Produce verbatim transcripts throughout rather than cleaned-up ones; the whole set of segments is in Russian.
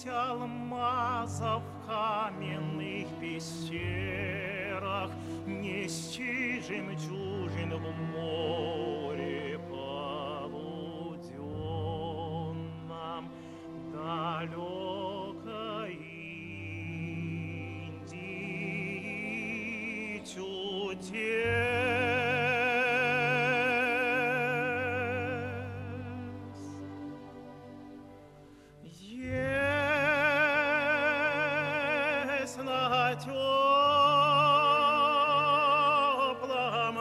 алмазов в каменных пещерах, нести жемчужин в море полуденном, далекой Индии чудес. На теплом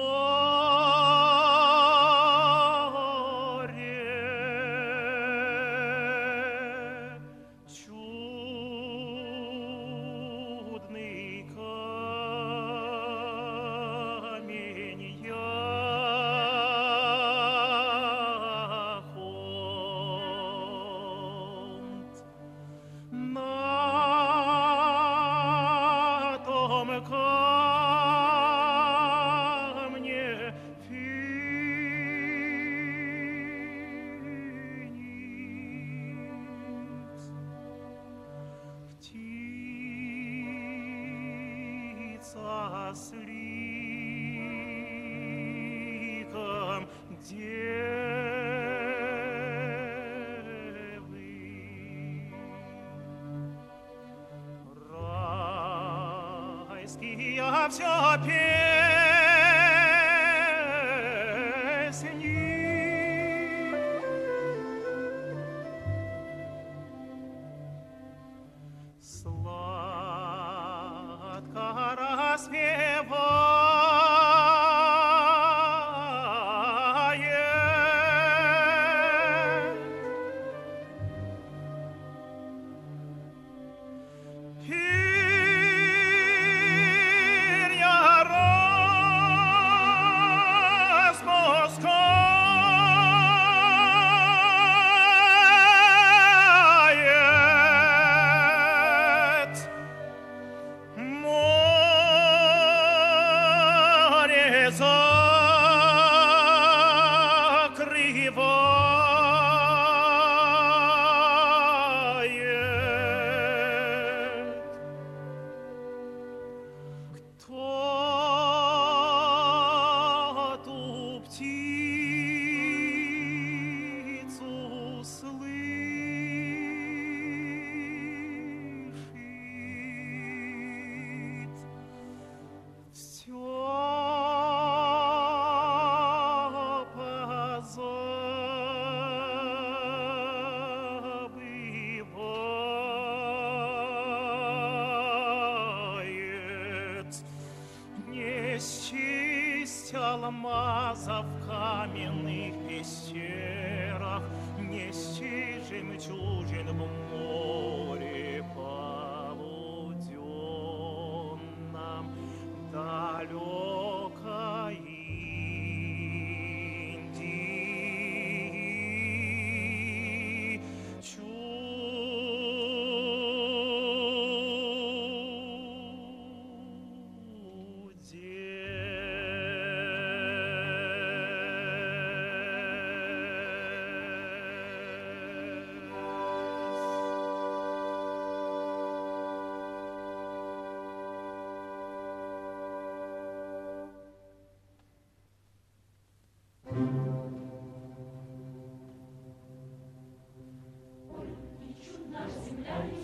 море чудный камень яхонт. На камне финикс, птица с ликом девы, райский я все песни. Сладко распевает перья распускает, море закрывает. Кто ту птицу слышит, все позабывает. Не счесть алмазов в каменных пещерах, нести жемчужин в море полуденном, далекой Индии Наша земля